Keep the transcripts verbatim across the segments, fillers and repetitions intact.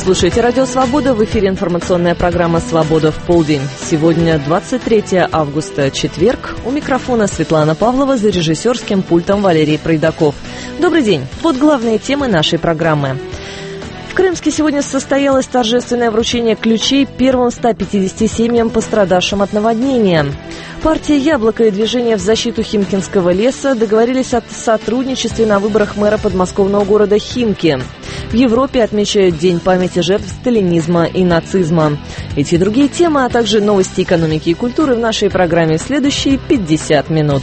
слушаете «Радио Свобода», в эфире информационная программа «Свобода в полдень». Сегодня двадцать третье августа, четверг. У микрофона Светлана Павлова, за режиссерским пультом Валерий Пройдаков. Добрый день. Вот главные темы нашей программы. В Крымске сегодня состоялось торжественное вручение ключей первым ста пятидесяти семьям, пострадавшим от наводнения. Партия «Яблоко» и движение в защиту Химкинского леса договорились о сотрудничестве на выборах мэра подмосковного города Химки. В Европе отмечают День памяти жертв сталинизма и нацизма. Эти и другие темы, а также новости экономики и культуры в нашей программе в следующие пятьдесят минут.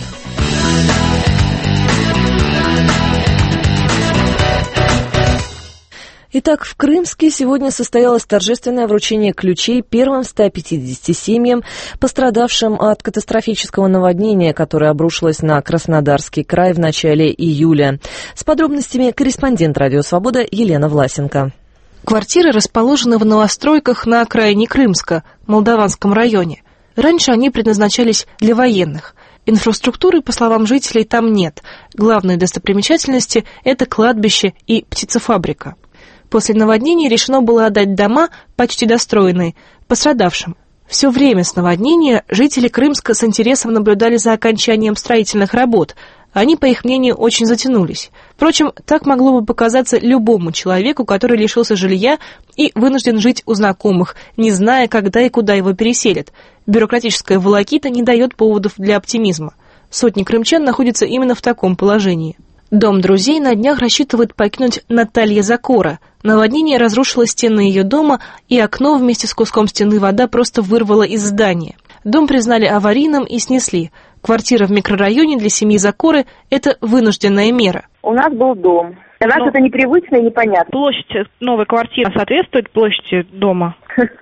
Итак, в Крымске сегодня состоялось торжественное вручение ключей первым ста пятидесяти семьям, пострадавшим от катастрофического наводнения, которое обрушилось на Краснодарский край в начале июля. С подробностями корреспондент «Радио Свобода» Елена Власенко. Квартиры расположены в новостройках на окраине Крымска, Молдаванском районе. Раньше они предназначались для военных. Инфраструктуры, по словам жителей, там нет. Главные достопримечательности – это кладбище и птицефабрика. После наводнения решено было отдать дома, почти достроенные, пострадавшим. Все время с наводнения жители Крымска с интересом наблюдали за окончанием строительных работ. Они, по их мнению, очень затянулись. Впрочем, так могло бы показаться любому человеку, который лишился жилья и вынужден жить у знакомых, не зная, когда и куда его переселят. Бюрократическая волокита не дает поводов для оптимизма. Сотни крымчан находятся именно в таком положении. Дом друзей на днях рассчитывает покинуть Наталья Закора. Наводнение разрушило стены ее дома, и окно вместе с куском стены вода просто вырвало из здания. Дом признали аварийным и снесли. Квартира в микрорайоне для семьи Закоры – это вынужденная мера. У нас был дом. Для нас Но... это непривычно и непонятно. Площадь новой квартиры соответствует площади дома?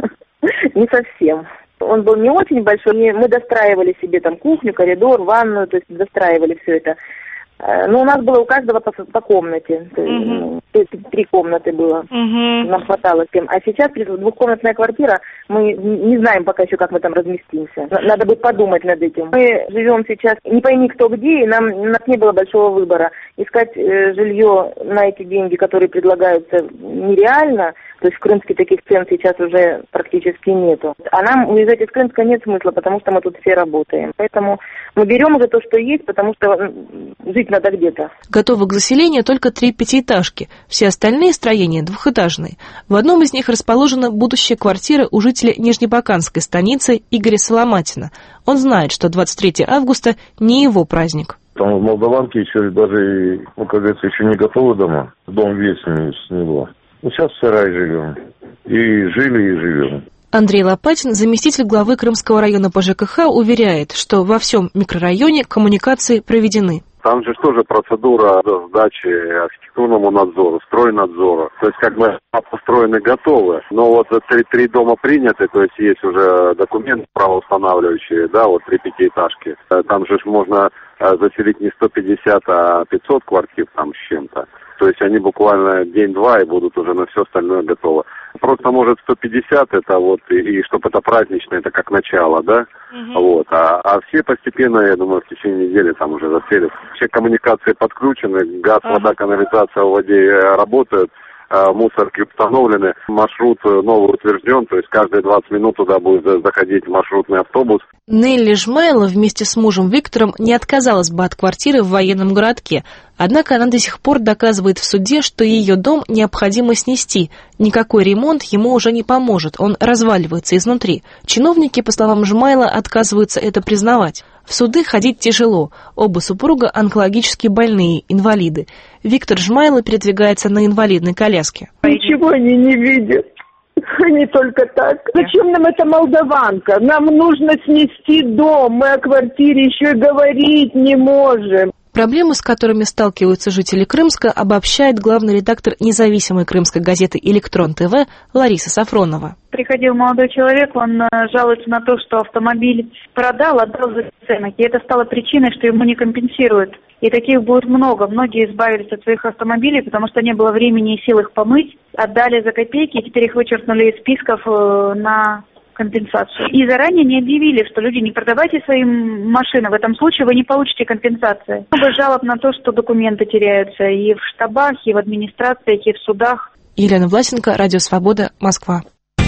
Не совсем. Он был не очень большой. Мы достраивали себе там кухню, коридор, ванную, то есть достраивали все это. Ну, у нас было у каждого по, по комнате. Uh-huh. Три комнаты было. Uh-huh. Нам хватало всем. А сейчас двухкомнатная квартира. Мы не знаем пока еще, как мы там разместимся. Надо будет подумать над этим. Мы живем сейчас не пойми кто где, и нам, у нас не было большого выбора. Искать э, жилье на эти деньги, которые предлагаются, нереально. То есть в Крымске таких цен сейчас уже практически нету. А нам уезжать из Крымска нет смысла, потому что мы тут все работаем. Поэтому мы берем уже то, что есть, потому что жить надо где-то. Готовы к заселению только три пятиэтажки. Все остальные строения двухэтажные. В одном из них расположена будущая квартира у жителя Нижнебаканской станицы Игоря Соломатина. Он знает, что двадцать третьего августа не его праздник. Там в Молдаванке еще даже, ну, как говорится, еще не готовы дома. Дом весь с него. Ну, сейчас в сарае живем. И жили, и живем. Андрей Лопатин, заместитель главы Крымского района по ЖКХ, уверяет, что во всем микрорайоне коммуникации проведены. Там же тоже процедура сдачи архитектурному надзору, стройнадзору. То есть как бы построены готовы, но вот три, три дома приняты, то есть есть уже документы правоустанавливающие, да, вот три пятиэтажки. Там же можно заселить не сто пятьдесят, а пятьсот квартир там с чем-то. То есть они буквально день-два и будут уже на все остальное готовы. Просто, может, сто пятьдесят это вот, и, и чтобы это праздничное, это как начало, да? Uh-huh. Вот. А, а все постепенно, я думаю, в течение недели там уже заселят. Все коммуникации подключены, газ, uh-huh. вода, канализация у воде работают. Мусорки установлены, маршрут новый утвержден, то есть каждые двадцать минут туда будет заходить маршрутный автобус. Нелли Жмайло вместе с мужем Виктором не отказалась бы от квартиры в военном городке, однако она до сих пор доказывает в суде, что ее дом необходимо снести. Никакой ремонт ему уже не поможет, он разваливается изнутри. Чиновники, по словам Жмайло, отказываются это признавать. В суды ходить тяжело. Оба супруга онкологически больные, инвалиды. Виктор Жмайло передвигается на инвалидной коляске. Ничего они не видят. Они только так. Зачем нам эта Молдаванка? Нам нужно снести дом. Мы о квартире еще и говорить не можем. Проблемы, с которыми сталкиваются жители Крымска, обобщает главный редактор независимой крымской газеты «Электрон ТВ» Лариса Сафронова. Приходил молодой человек, он жалуется на то, что автомобиль продал, отдал за бесценок, и это стало причиной, что ему не компенсируют. И таких будет много. Многие избавились от своих автомобилей, потому что не было времени и сил их помыть, отдали за копейки, и теперь их вычеркнули из списков на компенсацию. И заранее не объявили, что люди, не продавайте свои машины, в этом случае вы не получите компенсации. Много жалоб на то, что документы теряются и в штабах, и в администрациях, и в судах. Елена Власенко, Радио Свобода, Москва.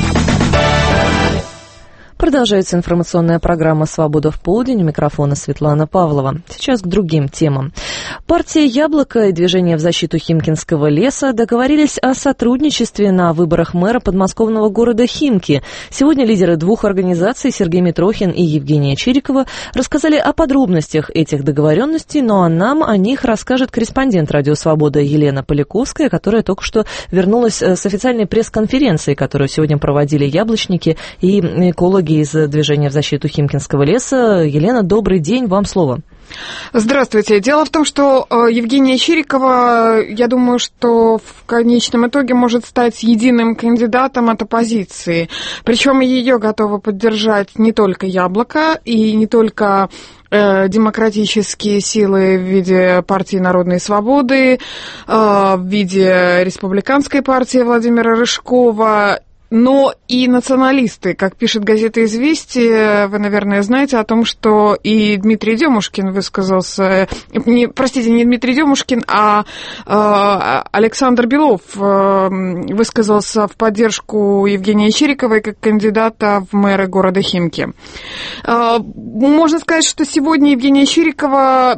Продолжается информационная программа «Свобода в полдень». У микрофона Светлана Павлова. Сейчас к другим темам. Партия «Яблоко» и Движение в защиту Химкинского леса договорились о сотрудничестве на выборах мэра подмосковного города Химки. Сегодня лидеры двух организаций, Сергей Митрохин и Евгения Чирикова, рассказали о подробностях этих договоренностей, ну а нам о них расскажет корреспондент «Радио Свобода» Елена Поляковская, которая только что вернулась с официальной пресс-конференции, которую сегодня проводили яблочники и экологи из Движения в защиту Химкинского леса. Елена, добрый день, вам слово. Здравствуйте. Дело в том, что Евгения Чирикова, я думаю, что в конечном итоге может стать единым кандидатом от оппозиции. Причем ее готовы поддержать не только «Яблоко» и не только демократические силы в виде партии Народной Свободы, в виде республиканской партии Владимира Рыжкова, но и националисты. Как пишет газета «Известия», вы, наверное, знаете о том, что и Дмитрий Демушкин высказался, не, простите, не Дмитрий Демушкин, а э, Александр Белов э, высказался в поддержку Евгении Чириковой как кандидата в мэры города Химки. Э, можно сказать, что сегодня Евгения Чирикова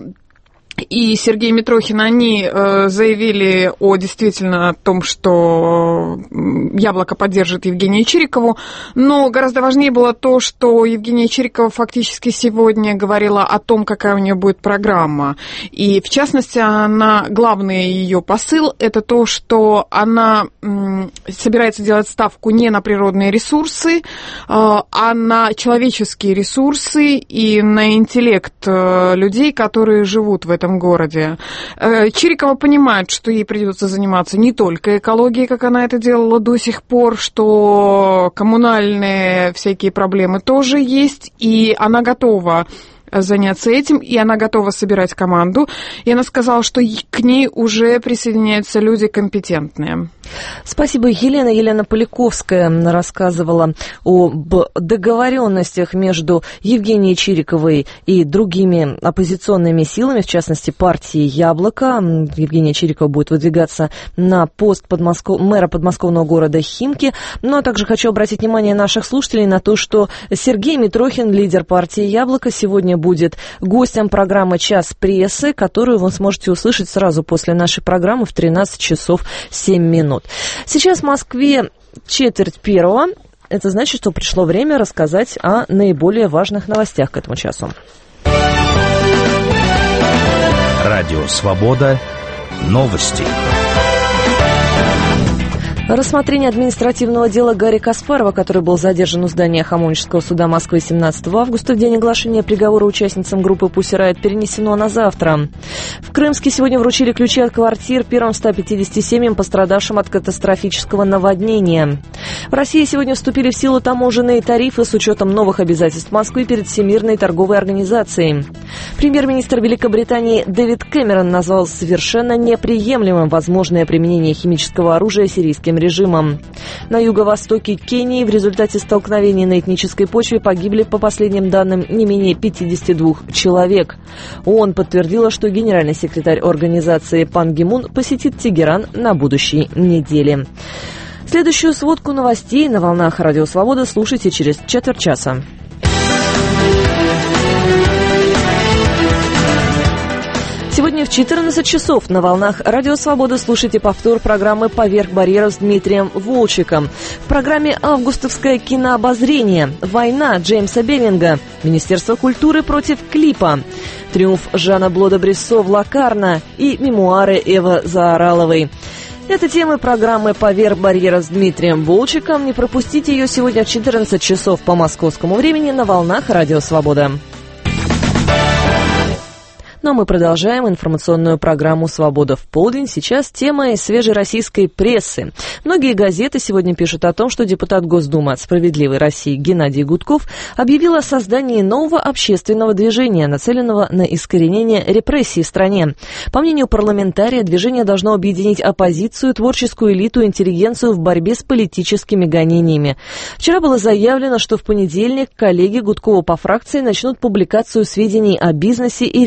и Сергей Митрохин, они э, заявили о действительно том, что «Яблоко» поддержит Евгению Чирикову, но гораздо важнее было то, что Евгения Чирикова фактически сегодня говорила о том, какая у нее будет программа. И, в частности, она, главный ее посыл – это то, что она м, собирается делать ставку не на природные ресурсы, э, а на человеческие ресурсы и на интеллект э, людей, которые живут в этом городе. Чирикова понимает, что ей придется заниматься не только экологией, как она это делала до сих пор, что коммунальные всякие проблемы тоже есть, и она готова заняться этим, и она готова собирать команду. И она сказала, что к ней уже присоединяются люди компетентные. Спасибо, Елена. Елена Поляковская рассказывала об договоренностях между Евгенией Чириковой и другими оппозиционными силами, в частности, партией «Яблоко». Евгения Чирикова будет выдвигаться на пост подмосков... мэра подмосковного города Химки. Ну, а также хочу обратить внимание наших слушателей на то, что Сергей Митрохин, лидер партии «Яблоко», сегодня будет гостем программы «Час прессы», которую вы сможете услышать сразу после нашей программы в тринадцать часов семь минут. Сейчас в Москве четверть первого. Это значит, что пришло время рассказать о наиболее важных новостях к этому часу. Радио «Свобода». Новости. Рассмотрение административного дела Гарри Каспарова, который был задержан у здания Хамовнического суда Москвы семнадцатого августа, в день оглашения приговора участницам группы «Пусси Райот», перенесено на завтра. В Крымске сегодня вручили ключи от квартир первым ста пятидесяти семьям, пострадавшим от катастрофического наводнения. В России сегодня вступили в силу таможенные тарифы с учетом новых обязательств Москвы перед Всемирной торговой организацией. Премьер-министр Великобритании Дэвид Кэмерон назвал совершенно неприемлемым возможное применение химического оружия сирийским режимом. На юго-востоке Кении в результате столкновений на этнической почве погибли, по последним данным, не менее пятидесяти двух человек. ООН подтвердила, что генеральный секретарь организации Пан Ги Мун посетит Тегеран на будущей неделе. Следующую сводку новостей на волнах Радио Свобода слушайте через четверть часа. Сегодня в четырнадцать часов на волнах Радио Свобода слушайте повтор программы «Поверх барьеров» с Дмитрием Волчиком. В программе «Августовское кинообозрение», «Война» Джеймса Беллинга, Министерство культуры против клипа, «Триумф Жана Блода Брессо в Лакарно» и «Мемуары Эвы Заораловой». Это темы программы «Поверх барьера» с Дмитрием Волчиком. Не пропустите ее сегодня в четырнадцать часов по московскому времени на волнах Радио Свобода. Но мы продолжаем информационную программу «Свобода в полдень». Сейчас тема из свежей российской прессы. Многие газеты сегодня пишут о том, что депутат Госдумы от «Справедливой России» Геннадий Гудков объявил о создании нового общественного движения, нацеленного на искоренение репрессий в стране. По мнению парламентария, движение должно объединить оппозицию, творческую элиту, интеллигенцию в борьбе с политическими гонениями. Вчера было заявлено, что в понедельник коллеги Гудкова по фракции начнут публикацию сведений о бизнесе и реальных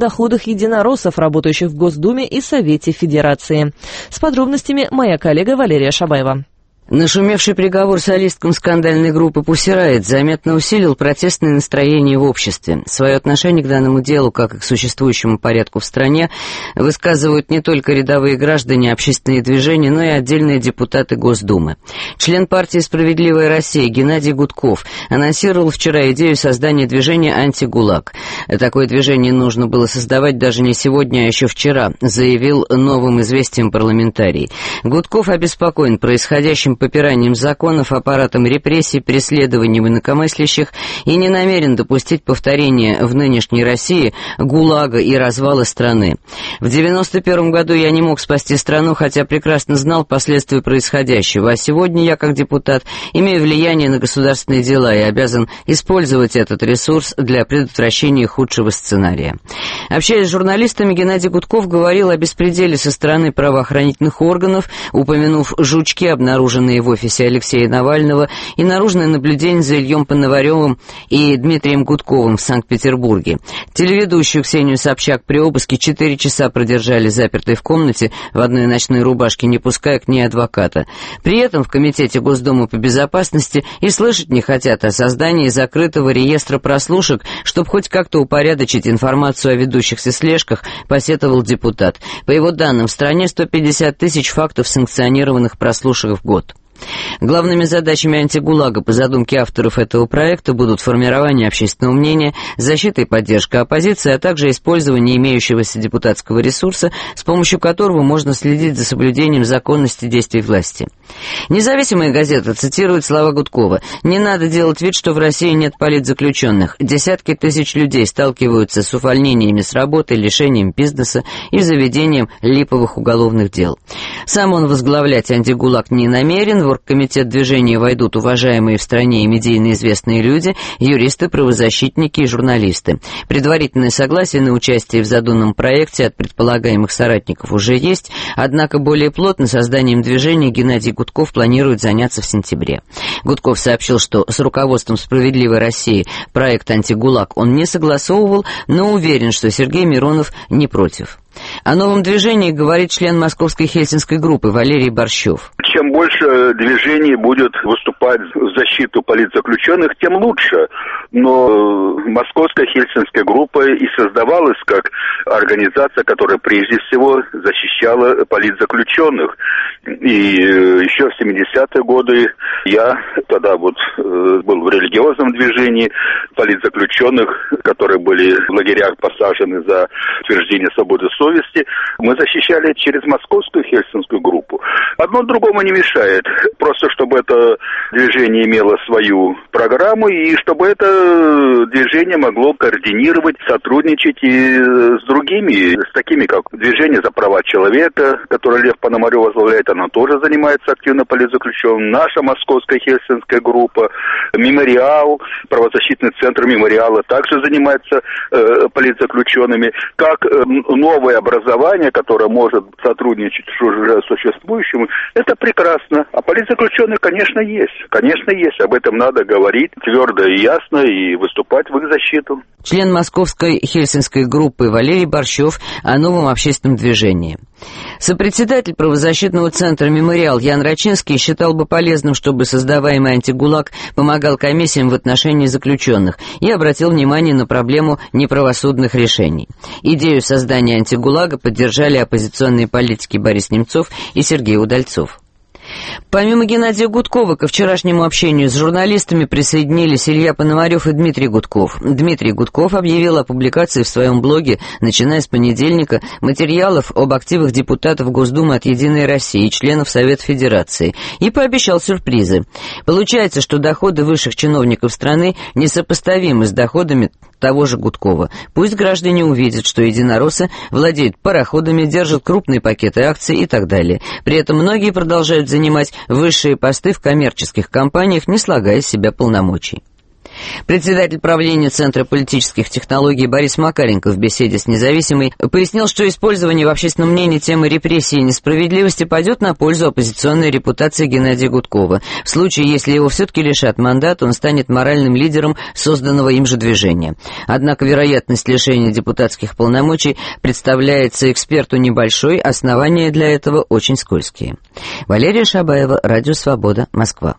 доходах единороссов, работающих в Госдуме и Совете Федерации. С подробностями моя коллега Валерия Шабаева. Нашумевший приговор солисткам скандальной группы «Пусси Райот» заметно усилил протестные настроения в обществе. Свое отношение к данному делу, как и к существующему порядку в стране, высказывают не только рядовые граждане, общественные движения, но и отдельные депутаты Госдумы. Член партии «Справедливая Россия» Геннадий Гудков анонсировал вчера идею создания движения «Антигулаг». Такое движение нужно было создавать даже не сегодня, а еще вчера, заявил Новым известиям парламентарий. Гудков обеспокоен происходящим попиранием законов, аппаратом репрессий, преследованием инакомыслящих и не намерен допустить повторения в нынешней России ГУЛАГа и развала страны. В девяносто первом году я не мог спасти страну, хотя прекрасно знал последствия происходящего, а сегодня я, как депутат, имею влияние на государственные дела и обязан использовать этот ресурс для предотвращения худшего сценария. Общаясь с журналистами, Геннадий Гудков говорил о беспределе со стороны правоохранительных органов, упомянув жучки, обнаруженные в офисе Алексея Навального, и наружное наблюдение за Ильем Пономаревым и Дмитрием Гудковым в Санкт-Петербурге. Телеведущую Ксению Собчак при обыске четыре часа продержали запертой в комнате в одной ночной рубашке, не пуская к ней адвоката. При этом в Комитете Госдумы по безопасности и слышать не хотят о создании закрытого реестра прослушек, чтобы хоть как-то упорядочить информацию о ведущихся слежках, посетовал депутат. По его данным, в стране сто пятьдесят тысяч фактов санкционированных прослушек в год. Главными задачами антигулага по задумке авторов этого проекта будут формирование общественного мнения, защита и поддержка оппозиции, а также использование имеющегося депутатского ресурса, с помощью которого можно следить за соблюдением законности действий власти. Независимая газета цитирует слова Гудкова: «Не надо делать вид, что в России нет политзаключенных. Десятки тысяч людей сталкиваются с увольнениями с работы, лишением бизнеса и заведением липовых уголовных дел». Сам он возглавлять антигулаг не намерен. В оргкомитет движения войдут уважаемые в стране и медийно известные люди, юристы, правозащитники и журналисты. Предварительное согласие на участие в задуманном проекте от предполагаемых соратников уже есть, однако более плотно созданием движения Геннадий Гудков планирует заняться в сентябре. Гудков сообщил, что с руководством «Справедливой России» проект «Антигулаг» он не согласовывал, но уверен, что Сергей Миронов не против. О новом движении говорит член московской хельсинской группы Валерий Борщев. Чем больше движений будет выступать в защиту политзаключенных, тем лучше. Но московская хельсинская группа и создавалась как организация, которая прежде всего защищала политзаключенных. И еще в семидесятые годы я тогда вот был в религиозном движении политзаключенных, которые были в лагерях посажены за утверждение свободы совести. Мы защищали через московскую хельсинскую группу. Одно другому не мешает. Просто чтобы это движение имело свою программу и чтобы это движение могло координировать, сотрудничать и с другими, с такими как Движение за права человека, которое Лев Пономарев возглавляет, оно тоже занимается активно политзаключенным. Наша московская хельсинская группа, Мемориал, правозащитный центр Мемориала также занимается э, политзаключенными. Как э, новое образование, которое может сотрудничать с уже существующим, это прекрасно. А политзаключенные, конечно, есть. Конечно, есть. Об этом надо говорить твердо и ясно и выступать в их защиту. Член московской хельсинской группы Валерий Борщев о новом общественном движении. Сопредседатель правозащитного центра «Мемориал» Ян Рачинский считал бы полезным, чтобы создаваемый антигулаг помогал комиссиям в отношении заключенных и обратил внимание на проблему неправосудных решений. Идею создания антигулага поддержали оппозиционные политики Борис Немцов и Сергей Удальцов. Помимо Геннадия Гудкова, ко вчерашнему общению с журналистами присоединились Илья Пономарев и Дмитрий Гудков. Дмитрий Гудков объявил о публикации в своем блоге, начиная с понедельника, материалов об активах депутатов Госдумы от «Единой России» и членов Совета Федерации, и пообещал сюрпризы. Получается, что доходы высших чиновников страны несопоставимы с доходами того же Гудкова. Пусть граждане увидят, что единороссы владеют пароходами, держат крупные пакеты акций и так далее. При этом многие продолжают занимать высшие посты в коммерческих компаниях, не слагая из себя полномочий. Председатель правления Центра политических технологий Борис Макаренко в беседе с «Независимой» пояснил, что использование в общественном мнении темы репрессий и несправедливости пойдет на пользу оппозиционной репутации Геннадия Гудкова. В случае, если его все-таки лишат мандата, он станет моральным лидером созданного им же движения. Однако вероятность лишения депутатских полномочий представляется эксперту небольшой, основания для этого очень скользкие. Валерия Шабаева, Радио Свобода, Москва.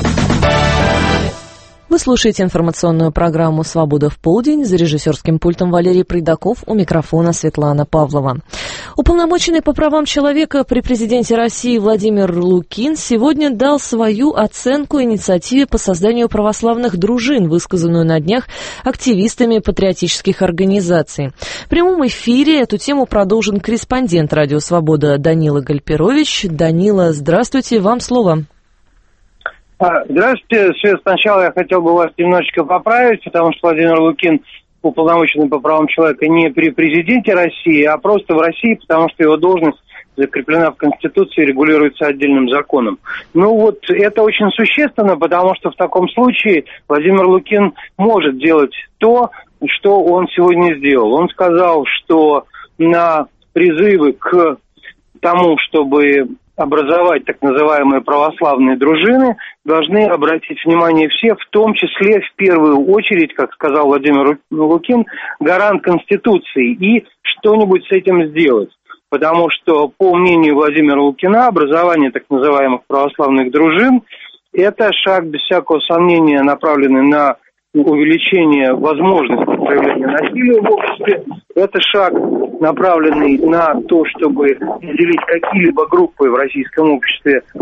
Вы слушаете информационную программу «Свобода в полдень». За режиссерским пультом Валерий Пройдаков, у микрофона Светлана Павлова. Уполномоченный по правам человека при президенте России Владимир Лукин сегодня дал свою оценку инициативе по созданию православных дружин, высказанную на днях активистами патриотических организаций. В прямом эфире эту тему продолжит корреспондент «Радио Свобода» Данила Гальперович. Данила, здравствуйте, вам слово. Здравствуйте, Свет. Сначала я хотел бы вас немножечко поправить, потому что Владимир Лукин уполномоченный по правам человека не при президенте России, а просто в России, потому что его должность закреплена в Конституции и регулируется отдельным законом. Ну вот это очень существенно, потому что в таком случае Владимир Лукин может делать то, что он сегодня сделал. Он сказал, что на призывы к тому, чтобы образовать так называемые православные дружины, должны обратить внимание все, в том числе, в первую очередь, как сказал Владимир Лукин, гарант Конституции, и что-нибудь с этим сделать. Потому что, по мнению Владимира Лукина, образование так называемых православных дружин – это шаг, без всякого сомнения, направленный на увеличение возможности проявления насилия в обществе. Это шаг, направленный на то, чтобы делить какие-либо группы в российском обществе э,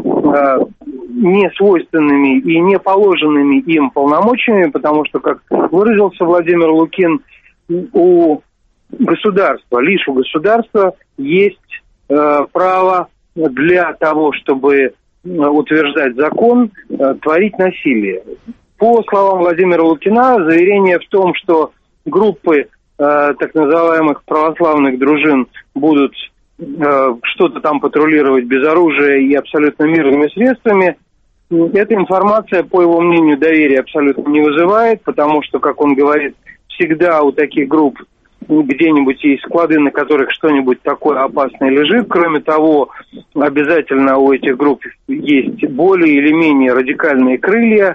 не свойственными и не положенными им полномочиями, потому что, как выразился Владимир Лукин, у государства, лишь у государства есть э, право для того, чтобы утверждать закон, э, творить насилие. По словам Владимира Лукина, заверение в том, что группы э, так называемых православных дружин будут э, что-то там патрулировать без оружия и абсолютно мирными средствами, эта информация, по его мнению, доверия абсолютно не вызывает, потому что, как он говорит, всегда у таких групп где-нибудь есть склады, на которых что-нибудь такое опасное лежит. Кроме того, обязательно у этих групп есть более или менее радикальные крылья.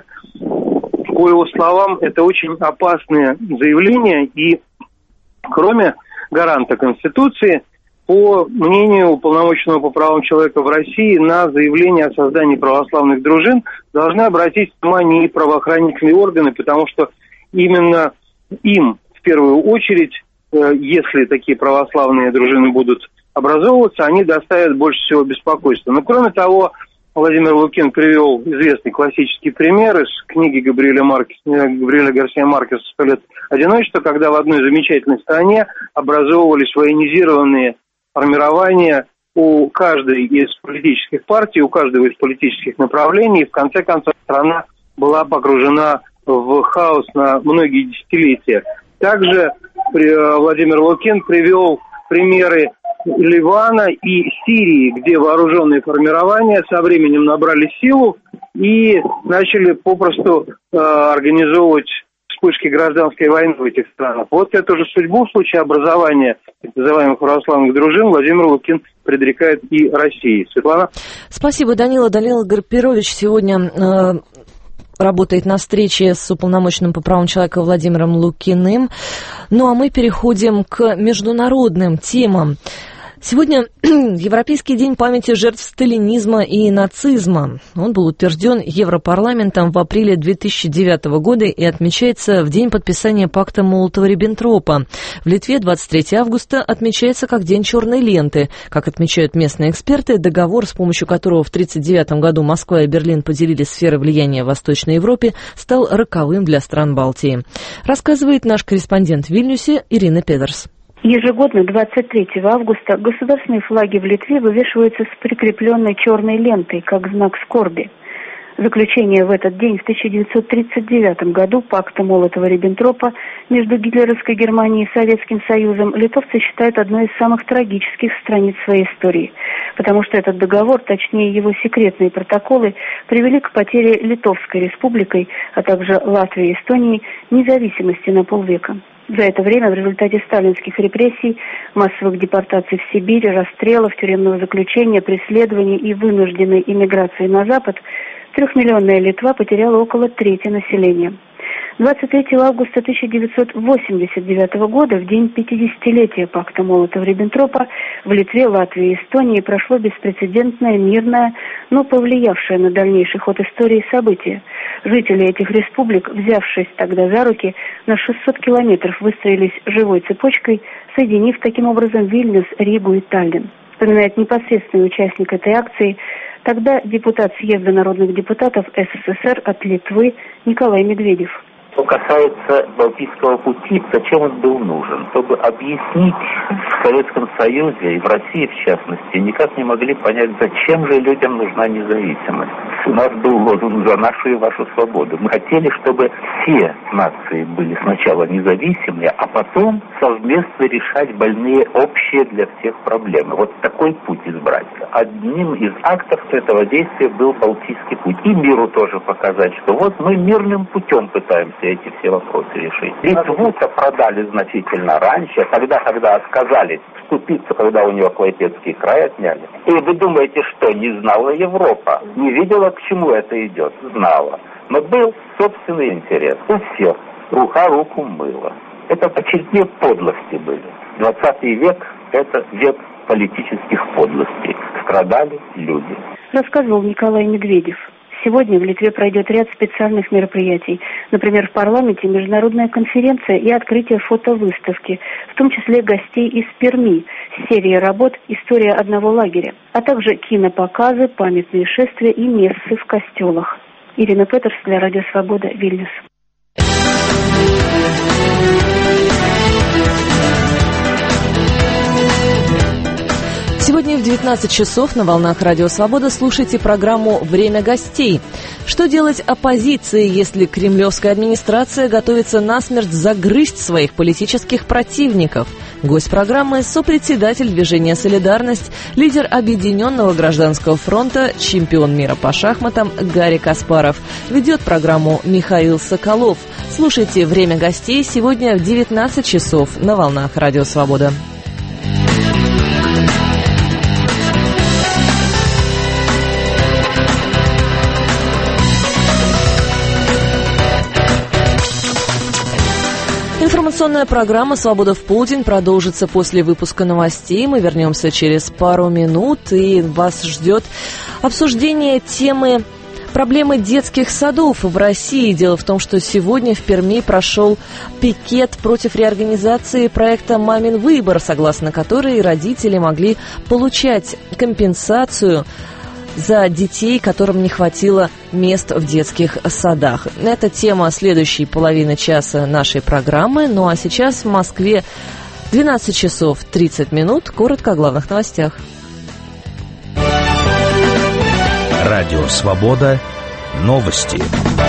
По его словам, это очень опасные заявления, и кроме гаранта Конституции, по мнению уполномоченного по правам человека в России, на заявление о создании православных дружин должны обратить внимание и правоохранительные органы, потому что именно им в первую очередь, если такие православные дружины будут образовываться, они доставят больше всего беспокойства. Но кроме того, Владимир Лукин привел известный классический пример из книги Габриэля, Маркес, Габриэля Гарсия Маркеса «Сто лет одиночества», когда в одной замечательной стране образовывались военизированные формирования у каждой из политических партий, у каждого из политических направлений, и в конце концов страна была погружена в хаос на многие десятилетия. Также Владимир Лукин привел примеры Ливана и Сирии, где вооруженные формирования со временем набрали силу и начали попросту э, организовывать вспышки гражданской войны в этих странах. Вот эту же судьбу в случае образования так называемых православных дружин Владимир Лукин предрекает и России. Светлана? Спасибо, Данила. Данила Гальперович сегодня э, работает на встрече с уполномоченным по правам человека Владимиром Лукиным. Ну а мы переходим к международным темам. Сегодня Европейский день памяти жертв сталинизма и нацизма. Он был утвержден Европарламентом в апреле две тысячи девятого года и отмечается в день подписания пакта Молотова-Риббентропа. В Литве двадцать третьего августа отмечается как День черной ленты. Как отмечают местные эксперты, договор, с помощью которого в тысяча девятьсот тридцать девятом году Москва и Берлин поделили сферы влияния в Восточной Европе, стал роковым для стран Балтии. Рассказывает наш корреспондент в Вильнюсе Ирина Петерс. Ежегодно двадцать третьего августа государственные флаги в Литве вывешиваются с прикрепленной черной лентой, как знак скорби. Заключение в этот день в тысяча девятьсот тридцать девятом году пакта Молотова-Риббентропа между гитлеровской Германией и Советским Союзом литовцы считают одной из самых трагических страниц своей истории, потому что этот договор, точнее его секретные протоколы, привели к потере Литовской республикой, а также Латвии и Эстонии независимости на полвека. За это время в результате сталинских репрессий, массовых депортаций в Сибирь, расстрелов, тюремного заключения, преследований и вынужденной иммиграции на Запад трехмиллионная Литва потеряла около трети населения. двадцать третьего августа тысяча девятьсот восемьдесят девятого года, в день пятидесятилетия пакта Молотова-Риббентропа, в Литве, Латвии и Эстонии прошло беспрецедентное, мирное, но повлиявшее на дальнейший ход истории событие. Жители этих республик, взявшись тогда за руки, на шестьсот километров выстроились живой цепочкой, соединив таким образом Вильнюс, Ригу и Таллин. Вспоминает непосредственный участник этой акции, тогда депутат Съезда народных депутатов СССР от Литвы Николай Медведев. Что касается Балтийского пути, зачем он был нужен? Чтобы объяснить в Советском Союзе и в России, в частности, никак не могли понять, зачем же людям нужна независимость. У нас был лозунг «За нашу и вашу свободу». Мы хотели, чтобы все нации были сначала независимые, а потом совместно решать больные общие для всех проблемы. Вот такой путь избрать. Одним из актов этого действия был Балтийский путь. И миру тоже показать, что вот мы мирным путем пытаемся эти все вопросы решить. Литву-то продали значительно раньше, тогда, когда отказались вступиться, когда у нее Клайпедский край отняли. И вы думаете, что не знала Европа? Не видела, к чему это идет? Знала. Но был собственный интерес у всех. Рука руку мыла. Это очередные подлости были. двадцатый век – это век политических подлостей. Страдали люди. Рассказывал Николай Медведев. Сегодня в Литве пройдет ряд специальных мероприятий. Например, в парламенте международная конференция и открытие фотовыставки, в том числе гостей из Перми, серия работ «История одного лагеря», а также кинопоказы, памятные шествия и мессы в костелах. Ирина Петерс для Радио Свобода, Вильнюс. Сегодня в девятнадцать часов на волнах Радио Свобода слушайте программу «Время гостей». Что делать оппозиции, если кремлевская администрация готовится насмерть загрызть своих политических противников? Гость программы – сопредседатель движения «Солидарность», лидер Объединенного гражданского фронта, чемпион мира по шахматам Гарри Каспаров. Ведет программу Михаил Соколов. Слушайте «Время гостей» сегодня в девятнадцать часов на волнах Радио Свобода. Информационная программа «Свобода в полдень» продолжится после выпуска новостей. Мы вернемся через пару минут, и вас ждет обсуждение темы проблемы детских садов в России. Дело в том, что сегодня в Перми прошел пикет против реорганизации проекта «Мамин выбор», согласно которой родители могли получать компенсацию за детей, которым не хватило мест в детских садах. Это тема следующей половины часа нашей программы. Ну а сейчас в Москве двенадцать часов тридцать минут. Коротко о главных новостях. Радио «Свобода». Новости.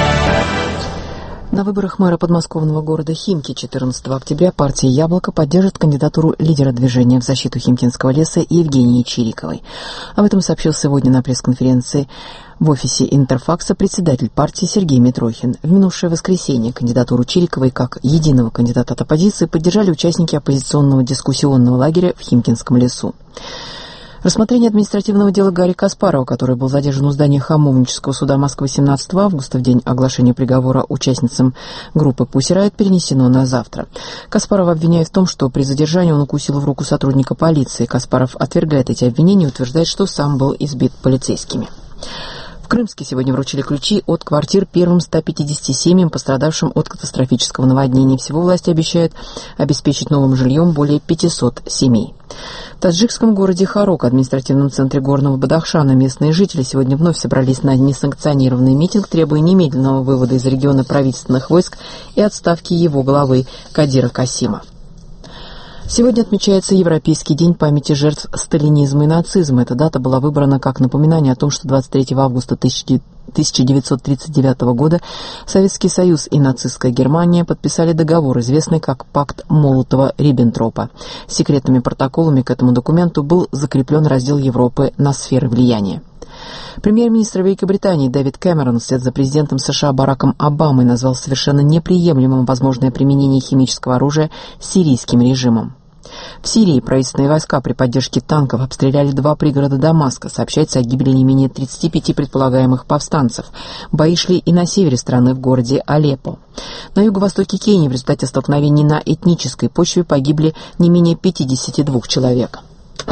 На выборах мэра подмосковного города Химки четырнадцатого октября партия «Яблоко» поддержит кандидатуру лидера движения в защиту Химкинского леса Евгении Чириковой. Об этом сообщил сегодня на пресс-конференции в офисе Интерфакса председатель партии Сергей Митрохин. В минувшее воскресенье кандидатуру Чириковой как единого кандидата от оппозиции поддержали участники оппозиционного дискуссионного лагеря в Химкинском лесу. Рассмотрение административного дела Гарри Каспарова, который был задержан у здания Хамовнического суда Москвы семнадцатого августа в день оглашения приговора участницам группы «Пусси Райот», перенесено на завтра. Каспарова обвиняют в том, что при задержании он укусил в руку сотрудника полиции. Каспаров отвергает эти обвинения и утверждает, что сам был избит полицейскими. В Крымске сегодня вручили ключи от квартир первым ста пятидесяти семьям, пострадавшим от катастрофического наводнения. Всего власти обещают обеспечить новым жильем более пятисот семей. В таджикском городе Харок, административном центре горного Бадахшана, местные жители сегодня вновь собрались на несанкционированный митинг, требуя немедленного вывода из региона правительственных войск и отставки его главы Кадира Касима. Сегодня отмечается Европейский день памяти жертв сталинизма и нацизма. Эта дата была выбрана как напоминание о том, что двадцать третьего августа тысяча тысяча девятьсот тридцать девятого года Советский Союз и нацистская Германия подписали договор, известный как Пакт Молотова-Риббентропа. Секретными протоколами к этому документу был закреплен раздел Европы на сферы влияния. Премьер-министр Великобритании Дэвид Кэмерон вслед за президентом США Бараком Обамой назвал совершенно неприемлемым возможное применение химического оружия сирийским режимом. В Сирии правительственные войска при поддержке танков обстреляли два пригорода Дамаска. Сообщается о гибели не менее тридцати пяти предполагаемых повстанцев. Бои шли и на севере страны, в городе Алеппо. На юго-востоке Кении в результате столкновений на этнической почве погибли не менее пятидесяти двух человек.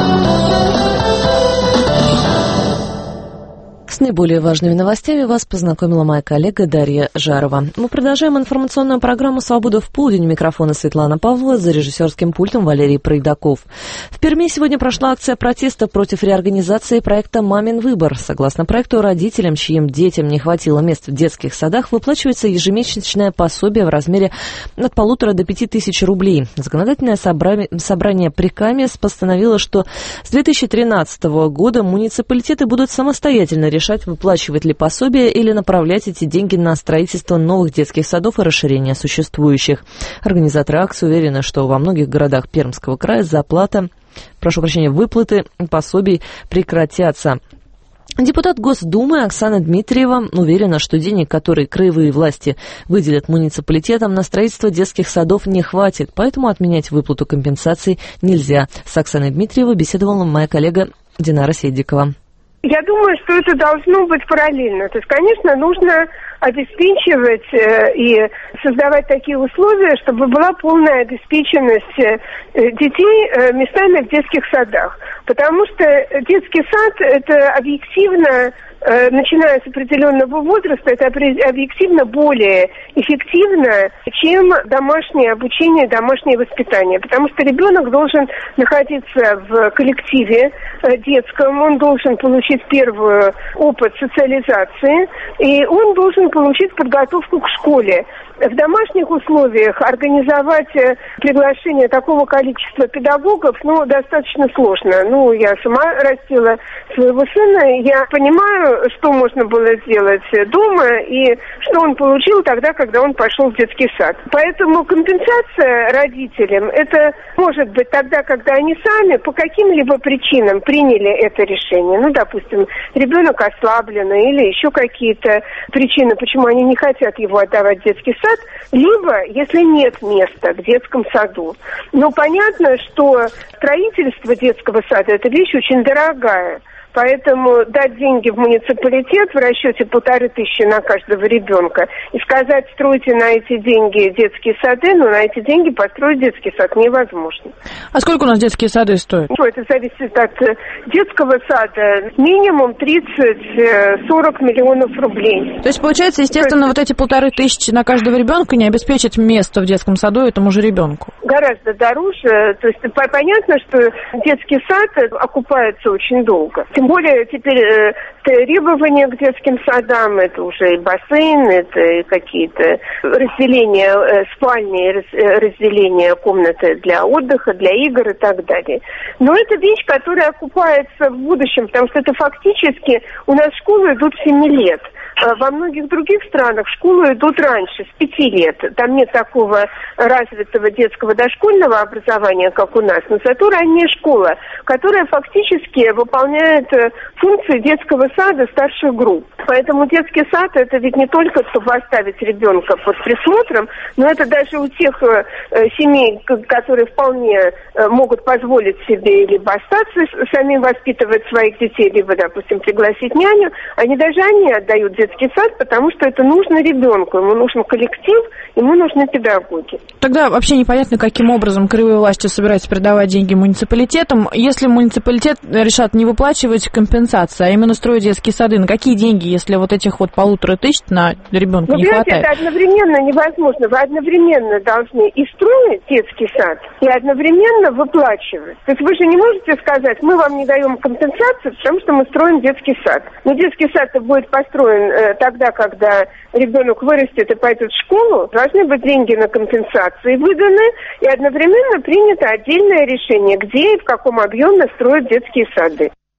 С наиболее важными новостями вас познакомила моя коллега Дарья Жарова. Мы продолжаем информационную программу «Свобода в полдень». У микрофона Светлана Павлова, за режиссерским пультом Валерий Пройдаков. В Перми сегодня прошла акция протеста против реорганизации проекта «Мамин выбор». Согласно проекту, родителям, чьим детям не хватило мест в детских садах, выплачивается ежемесячное пособие в размере от полутора до пяти тысяч рублей. Законодательное собрание, собрание при КАМЕС постановило, что с две тысячи тринадцатого года муниципалитеты будут самостоятельно решать, выплачивать ли пособие или направлять эти деньги на строительство новых детских садов и расширение существующих. Организаторы акции уверены, что во многих городах Пермского края заплата, прошу прощения, выплаты пособий прекратятся. Депутат Госдумы Оксана Дмитриева уверена, что денег, которые краевые власти выделят муниципалитетам на строительство детских садов, не хватит, поэтому отменять выплату компенсаций нельзя. С Оксаной Дмитриевой беседовала моя коллега Динара Сейдикова. Я думаю, что это должно быть параллельно. То есть, конечно, нужно обеспечивать э, и создавать такие условия, чтобы была полная обеспеченность э, детей э, местами в детских садах. Потому что детский сад – это объективно, э, начиная с определенного возраста, это объективно более эффективно, чем домашнее обучение, домашнее воспитание. Потому что ребенок должен находиться в коллективе э, детском, он должен получить первый опыт социализации, и он должен получить подготовку к школе. В домашних условиях организовать приглашение такого количества педагогов, ну, достаточно сложно. Ну, я сама растила своего сына, я понимаю, что можно было сделать дома и что он получил тогда, когда он пошел в детский сад. Поэтому компенсация родителям, это может быть тогда, когда они сами по каким-либо причинам приняли это решение. Ну, допустим, ребенок ослаблен или еще какие-то причины, почему они не хотят его отдавать в детский сад, либо если нет места в детском саду. Но понятно, что строительство детского сада – это вещь очень дорогая. Поэтому дать деньги в муниципалитет в расчете полторы тысячи на каждого ребенка и сказать, стройте на эти деньги детские сады, но на эти деньги построить детский сад невозможно. А сколько у нас детские сады стоят? Ну, это зависит от детского сада. Минимум тридцать-сорок миллионов рублей. То есть, получается, естественно, есть... вот эти полторы тысячи на каждого ребенка не обеспечить место в детском саду этому же ребенку? Гораздо дороже. То есть, понятно, что детский сад окупается очень долго. Тем более теперь э, требования к детским садам, это уже и бассейн, это и какие-то разделения э, спальни, раз, э, разделения комнаты для отдыха, для игр и так далее. Но это вещь, которая окупается в будущем, потому что это фактически у нас школы идут с семи лет. Во многих других странах в школу идут раньше, с пяти лет. Там нет такого развитого детского дошкольного образования, как у нас, но зато ранняя школа, которая фактически выполняет функции детского сада старших групп. Поэтому детский сад – это ведь не только, чтобы оставить ребенка под присмотром, но это даже у тех семей, которые вполне могут позволить себе либо остаться самим воспитывать своих детей, либо, допустим, пригласить няню, они даже они отдают детский детский сад, потому что это нужно ребенку, ему нужен коллектив, ему нужны педагоги. Тогда вообще непонятно, каким образом краевые власти собираются передавать деньги муниципалитетам. Если муниципалитет решат не выплачивать компенсации, а именно строить детские сады, на какие деньги, если вот этих вот полутора тысяч на ребенка ну, не хватает? Это одновременно невозможно. Вы одновременно должны и строить детский сад, и одновременно выплачивать. То есть вы же не можете сказать, мы вам не даем компенсацию, потому что мы строим детский сад. Но детский сад-то будет построен тогда, когда ребенок вырастет и пойдет в школу, должны быть деньги на компенсации выданы, и одновременно принято отдельное решение, где и в каком объеме строят детские сады.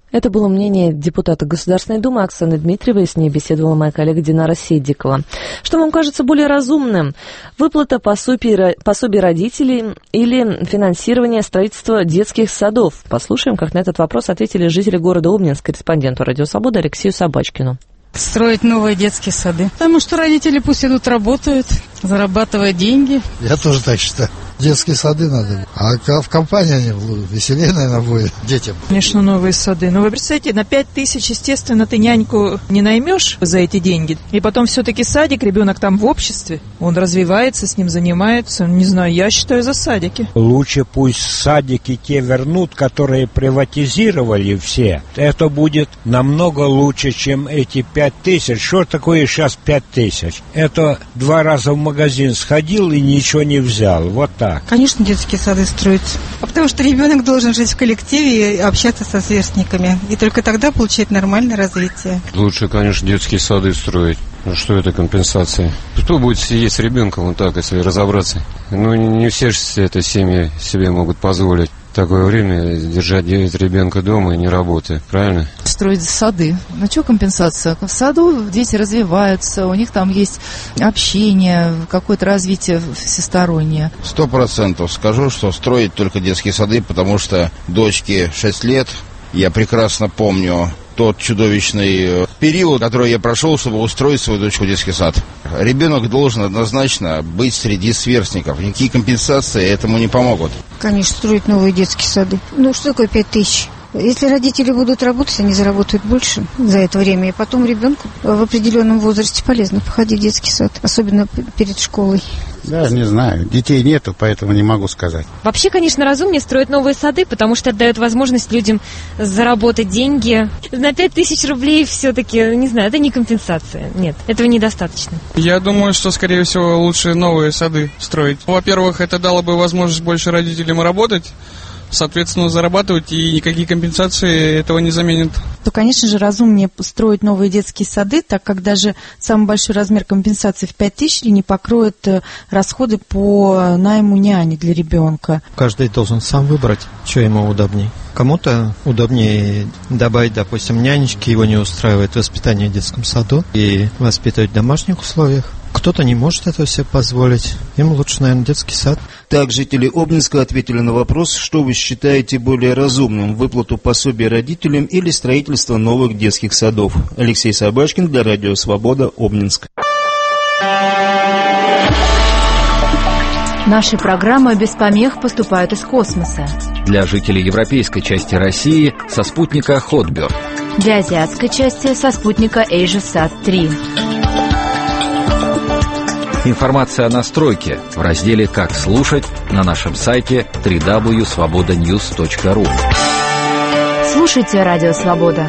Это было мнение депутата Государственной Думы Оксаны Дмитриевой. С ней беседовала моя коллега Динара Седикова. Что вам кажется более разумным? Выплата пособий, пособий родителей или финансирование строительства детских садов? Послушаем, как на этот вопрос ответили жители города Обнинск корреспонденту «Радио Свобода» Алексею Собачкину. Строить новые детские сады. Потому что родители пусть идут работают, зарабатывают деньги. Я тоже так считаю. Детские сады надо. А в компании они веселее, наверное, будет детям. Конечно, новые сады. Но вы представляете, на пять тысяч, естественно, ты няньку не наймешь за эти деньги. И потом все-таки садик, ребенок там в обществе. Он развивается, с ним занимается. Не знаю, я считаю за садики. Лучше пусть садики те вернут, которые приватизировали все. Это будет намного лучше, чем эти пять тысяч. Что такое сейчас пять тысяч? Это два раза в магазин сходил и ничего не взял. Вот так. Конечно, детские сады строить. А потому что ребенок должен жить в коллективе и общаться со сверстниками. И только тогда получать нормальное развитие. Лучше, конечно, детские сады строить. Ну что это компенсация? Кто будет сидеть с ребенком вот так, если разобраться? Ну, не все же это семьи себе могут позволить. В такое время держать ребенка дома и не работая, правильно? Строить сады. На что компенсация? В саду дети развиваются, у них там есть общение, какое-то развитие всестороннее. Сто процентов скажу, что строить только детские сады, потому что дочке шесть лет, я прекрасно помню тот чудовищный период, который я прошел, чтобы устроить свою дочку в детский сад. Ребенок должен однозначно быть среди сверстников. Никакие компенсации этому не помогут. Конечно, строить новые детские сады. Ну, что такое пять тысяч? Если родители будут работать, они заработают больше за это время. И потом ребенку в определенном возрасте полезно походить в детский сад, особенно перед школой. Да, не знаю. Детей нету, поэтому не могу сказать. Вообще, конечно, разумнее строить новые сады, потому что это дает возможность людям заработать деньги. На пять тысяч рублей все-таки, не знаю, это не компенсация. Нет, этого недостаточно. Я думаю, что, скорее всего, лучше новые сады строить. Во-первых, это дало бы возможность больше родителям работать, соответственно, зарабатывать, и никакие компенсации этого не заменят. То, конечно же, разумнее строить новые детские сады, так как даже самый большой размер компенсации в пять тысяч не покроет расходы по найму няни для ребенка. Каждый должен сам выбрать, что ему удобнее. Кому-то удобнее добавить, допустим, нянечки, его не устраивает воспитание в детском саду и воспитывать в домашних условиях. Кто-то не может этого себе позволить. Им лучше, наверное, детский сад. Так жители Обнинска ответили на вопрос, что вы считаете более разумным: выплату пособия родителям или строительство новых детских садов. Алексей Собачкин для Радио Свобода, Обнинск. Наши программы без помех поступают из космоса. Для жителей европейской части России со спутника Хотберг. Для азиатской части со спутника AsiaSat три. Информация о настройке в разделе «Как слушать» на нашем сайте дабл ю дабл ю дабл ю точка свобода ньюс точка ру. Слушайте Радио Свобода.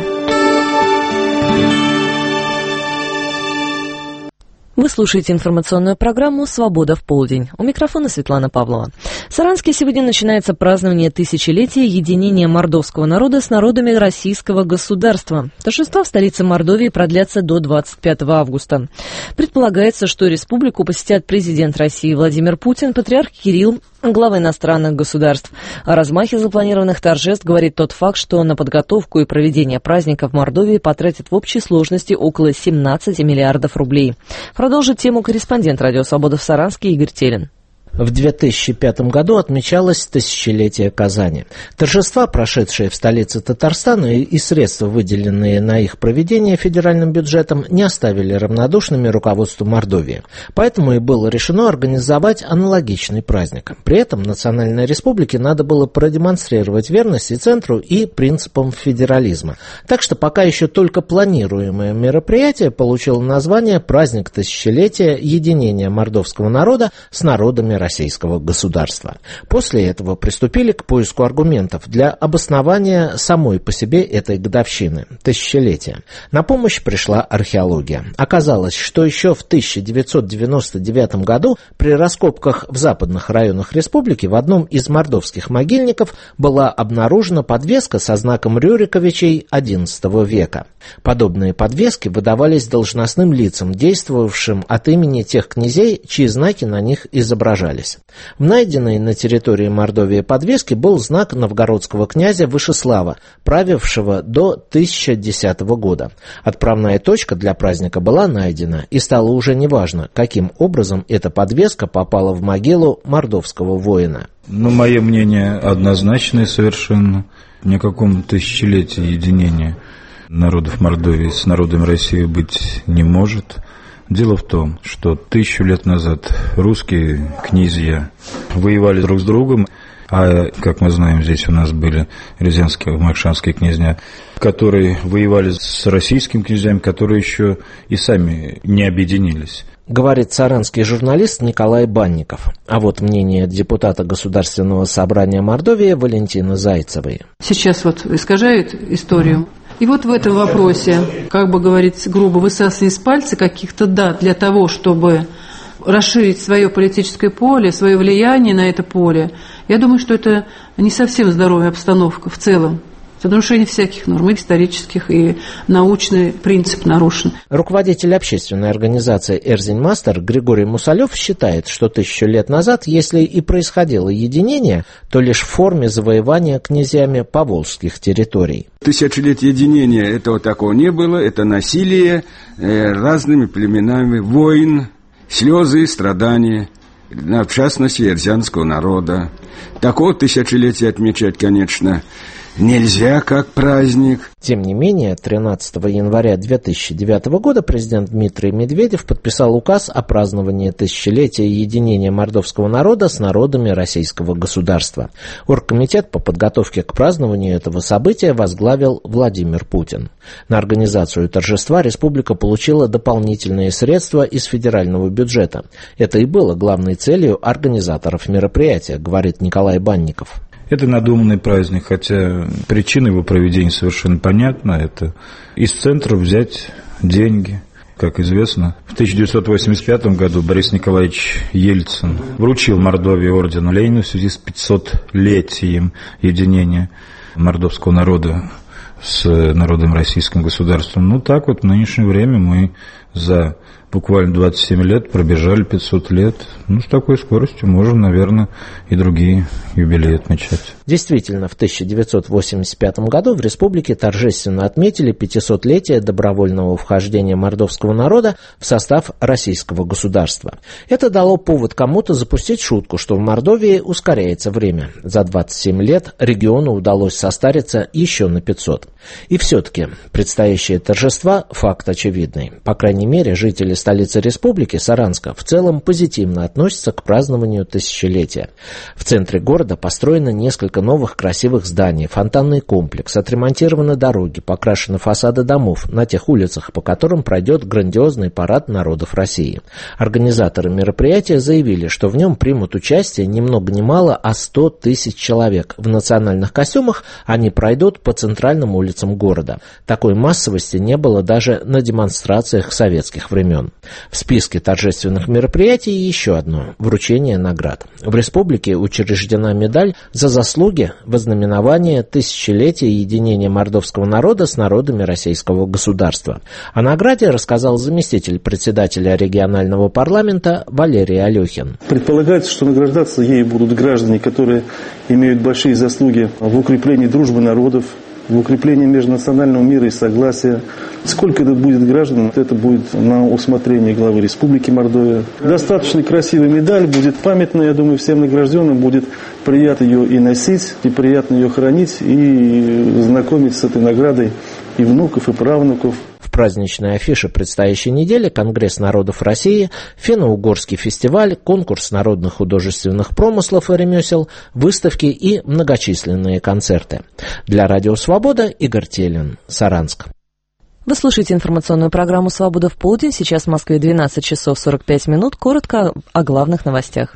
Вы слушаете информационную программу «Свобода в полдень». У микрофона Светлана Павлова. В Саранске сегодня начинается празднование тысячелетия единения мордовского народа с народами российского государства. Торжества в столице Мордовии продлятся до двадцать пятого августа. Предполагается, что республику посетят президент России Владимир Путин, патриарх Кирилл, главы иностранных государств. О размахе запланированных торжеств говорит тот факт, что на подготовку и проведение праздника в Мордовии потратят в общей сложности около семнадцати миллиардов рублей. Продолжит тему корреспондент «Радио Свобода» в Саранске Игорь Телин. В две тысячи пятом году отмечалось тысячелетие Казани. Торжества, прошедшие в столице Татарстана, и средства, выделенные на их проведение федеральным бюджетом, не оставили равнодушными руководство Мордовии. Поэтому и было решено организовать аналогичный праздник. При этом Национальной Республике надо было продемонстрировать верность и центру, и принципам федерализма. Так что пока еще только планируемое мероприятие получило название «Праздник тысячелетия единения мордовского народа с народами российского государства». После этого приступили к поиску аргументов для обоснования самой по себе этой годовщины, тысячелетия. На помощь пришла археология. Оказалось, что еще в тысяча девятьсот девяносто девятом году при раскопках в западных районах республики в одном из мордовских могильников была обнаружена подвеска со знаком Рюриковичей одиннадцатого века. Подобные подвески выдавались должностным лицам, действовавшим от имени тех князей, чьи знаки на них изображались. продолжались. В найденной на территории Мордовии подвеске был знак новгородского князя Вышеслава, правившего до тысяча десятого года. Отправная точка для праздника была найдена, и стало уже неважно, каким образом эта подвеска попала в могилу мордовского воина. Ну, мое мнение однозначное совершенно. Ни о каком тысячелетии единения народов Мордовии с народом России быть не может. Дело в том, что тысячу лет назад русские князья воевали друг с другом, а, как мы знаем, здесь у нас были рязанские, макшанские князья, которые воевали с российскими князьями, которые еще и сами не объединились. Говорит саранский журналист Николай Банников. А вот мнение депутата Государственного собрания Мордовии Валентины Зайцевой. Сейчас вот искажают историю. И вот в этом вопросе, как бы говорится, грубо высасывание из пальца каких-то дат для того, чтобы расширить свое политическое поле, свое влияние на это поле, я думаю, что это не совсем здоровая обстановка в целом. Это нарушение всяких норм, и исторических, и научный принцип нарушен. Руководитель общественной организации «Эрзинь-Мастер» Григорий Мусалев считает, что тысячу лет назад, если и происходило единение, то лишь в форме завоевания князьями поволжских территорий. Тысячелетие единения этого такого не было, это насилие э, разными племенами, войн, слезы, страдания, в частности, эрзянского народа. Такого тысячелетия отмечать, конечно, нельзя как праздник. Тем не менее, тринадцатого января две тысячи девятого года президент Дмитрий Медведев подписал указ о праздновании тысячелетия единения мордовского народа с народами российского государства. Оргкомитет по подготовке к празднованию этого события возглавил Владимир Путин. На организацию торжества республика получила дополнительные средства из федерального бюджета. Это и было главной целью организаторов мероприятия, говорит Николай Банников. Это надуманный праздник, хотя причина его проведения совершенно понятна. Это из центра взять деньги. Как известно, в тысяча девятьсот восемьдесят пятом году Борис Николаевич Ельцин вручил Мордовии орден Ленина в связи с пятисотлетием единения мордовского народа с народом российским государством. Ну так вот в нынешнее время мы за буквально двадцать семь лет пробежали пятьсот лет. Ну, с такой скоростью можно, наверное, и другие юбилеи отмечать. Действительно, в тысяча девятьсот восемьдесят пятом году в республике торжественно отметили пятисотлетие добровольного вхождения мордовского народа в состав российского государства. Это дало повод кому-то запустить шутку, что в Мордовии ускоряется время. За двадцать семь лет региону удалось состариться еще на пятьсот. И все-таки предстоящие торжества – факт очевидный. По крайней мере, жители столицы республики, Саранска, в целом позитивно относятся к празднованию тысячелетия. В центре города построено несколько новых красивых зданий, фонтанный комплекс, отремонтированы дороги, покрашены фасады домов на тех улицах, по которым пройдет грандиозный парад народов России. Организаторы мероприятия заявили, что в нем примут участие ни много ни мало, а сто тысяч человек. В национальных костюмах они пройдут по центральным улицам города. Такой массовости не было даже на демонстрациях советских времен. В списке торжественных мероприятий еще одно – вручение наград. В республике учреждена медаль за заслуги в ознаменование тысячелетия единения мордовского народа с народами российского государства. О награде рассказал заместитель председателя регионального парламента Валерий Алехин. Предполагается, что награждаться ею будут граждане, которые имеют большие заслуги в укреплении дружбы народов, в укреплении межнационального мира и согласия. Сколько это будет граждан, это будет на усмотрение главы Республики Мордовия. Достаточно красивая медаль, будет памятная, я думаю, всем награжденным будет приятно ее и носить, и приятно ее хранить, и знакомить с этой наградой и внуков, и правнуков. В праздничной афише предстоящей недели Конгресс народов России, финно-угорский фестиваль, конкурс народных художественных промыслов и ремесел, выставки и многочисленные концерты. Для Радио Свобода Игорь Телин, Саранск. Вы слушаете информационную программу «Свобода в полдень». Сейчас в Москве двенадцать часов сорок пять минут. Коротко о главных новостях.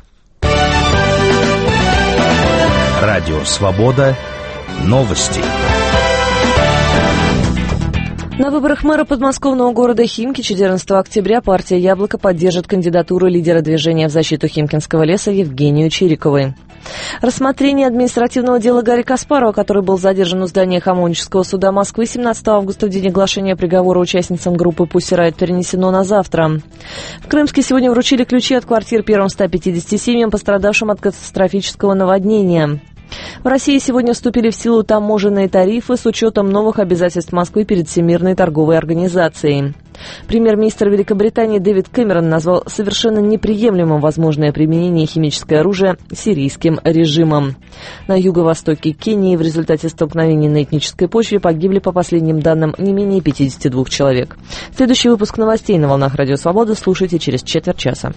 Радио Свобода. Новости. На выборах мэра подмосковного города Химки четырнадцатого октября партия «Яблоко» поддержит кандидатуру лидера движения в защиту Химкинского леса Евгению Чириковой. Рассмотрение административного дела Гарри Каспарова, который был задержан у здания Хамовнического суда Москвы семнадцатого августа в день оглашения приговора участницам группы «Пусси Райт», перенесено на завтра. В Крымске сегодня вручили ключи от квартир первым ста пятидесяти семьям, пострадавшим от катастрофического наводнения. В России сегодня вступили в силу таможенные тарифы с учетом новых обязательств Москвы перед Всемирной торговой организацией. Премьер-министр Великобритании Дэвид Кэмерон назвал совершенно неприемлемым возможное применение химического оружия сирийским режимом. На юго-востоке Кении в результате столкновений на этнической почве погибли, по последним данным, не менее пятидесяти двух человек. Следующий выпуск новостей на волнах Радио Свобода слушайте через четверть часа.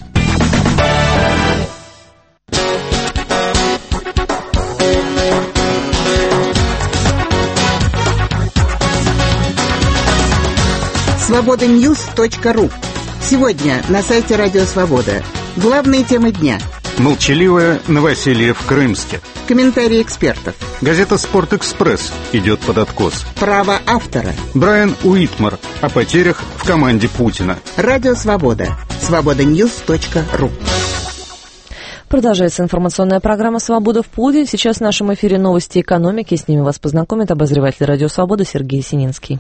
свобода ньюс точка ру. Сегодня на сайте Радио Свобода. Главные темы дня. Молчаливое новоселье в Крымске. Комментарии экспертов. Газета «Спортэкспресс» идет под откос. Право автора. Брайан Уитмар о потерях в команде Путина. Радио Свобода. свобода ньюс точка ру. Продолжается информационная программа «Свобода в полдень». Сейчас в нашем эфире новости экономики. С ними вас познакомит обозреватель Радио Свобода Сергей Сининский.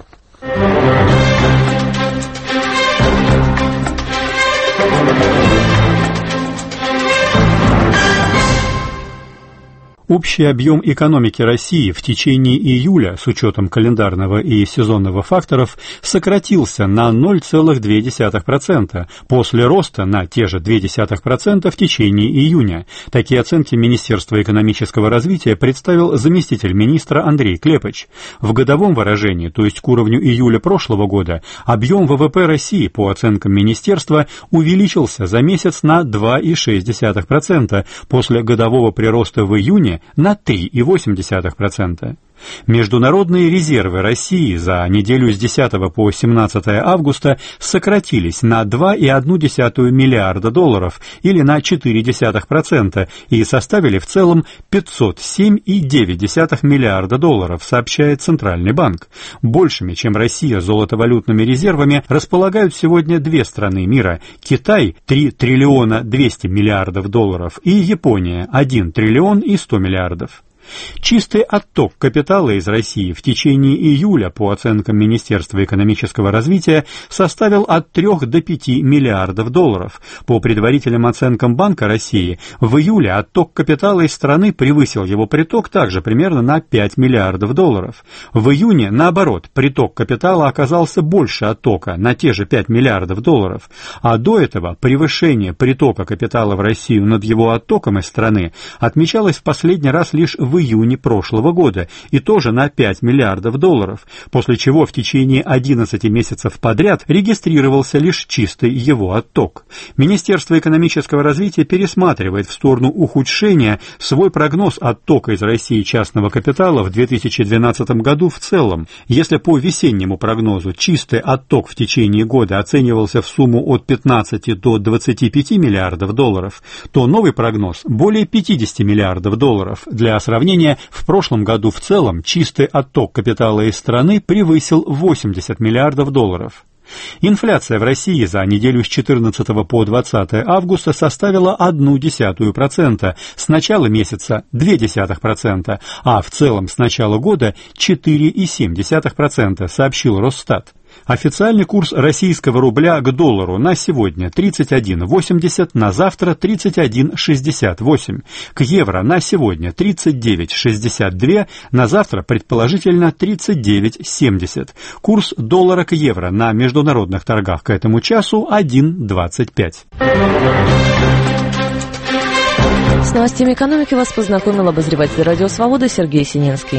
Общий объем экономики России в течение июля, с учетом календарного и сезонного факторов, сократился на ноль целых две десятых процента, после роста на те же ноль целых две десятых процента в течение июня. Такие оценки Министерства экономического развития представил заместитель министра Андрей Клепыч. В годовом выражении, то есть к уровню июля прошлого года, объем ВВП России, по оценкам министерства, увеличился за месяц на два целых шесть десятых процента, после годового прироста в июне на три целых восемь десятых процента. Международные резервы России за неделю с десятого по семнадцатое августа сократились на два целых одну десятую миллиарда долларов или на четыре десятых процента и составили в целом пятьсот семь целых девять десятых миллиарда долларов, сообщает Центральный банк. Большими, чем Россия, золотовалютными резервами располагают сегодня две страны мира – Китай – три триллиона двести миллиардов долларов и Япония – один триллион и сто миллиардов. Чистый отток капитала из России в течение июля, по оценкам Министерства экономического развития, составил от трёх до пяти миллиардов долларов. По предварительным оценкам Банка России, в июле отток капитала из страны превысил его приток также примерно на пять миллиардов долларов. В июне, наоборот, приток капитала оказался больше оттока, на те же пять миллиардов долларов. А до этого превышение притока капитала в Россию над его оттоком из страны отмечалось в последний раз лишь в в июне прошлого года, и тоже на пять миллиардов долларов, после чего в течение одиннадцати месяцев подряд регистрировался лишь чистый его отток. Министерство экономического развития пересматривает в сторону ухудшения свой прогноз оттока из России частного капитала в две тысячи двенадцатом году в целом. Если по весеннему прогнозу чистый отток в течение года оценивался в сумму от пятнадцати до двадцати пяти миллиардов долларов, то новый прогноз более пятидесяти миллиардов долларов. Для сравнения, в прошлом году в целом чистый отток капитала из страны превысил восемьдесят миллиардов долларов. Инфляция в России за неделю с четырнадцатого по двадцатое августа составила одну десятую процента, с начала месяца две десятых процента, а в целом с начала года четыре целых семь десятых процента, сообщил Росстат. Официальный курс российского рубля к доллару на сегодня тридцать один восемьдесят, на завтра тридцать один шестьдесят восемь. К евро на сегодня тридцать девять шестьдесят два, на завтра предположительно тридцать девять семьдесят. Курс доллара к евро на международных торгах к этому часу один двадцать пять. С новостями экономики вас познакомил обозреватель Радио Свобода Сергей Сининский.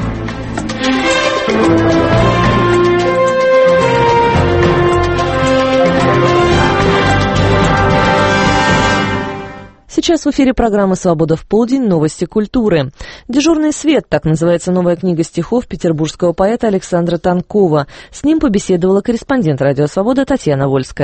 Сейчас в эфире программа «Свобода в полдень. Новости культуры». «Дежурный свет» — так называется новая книга стихов петербургского поэта Александра Тонкова. С ним побеседовала корреспондент «Радио Свобода» Татьяна Вольская.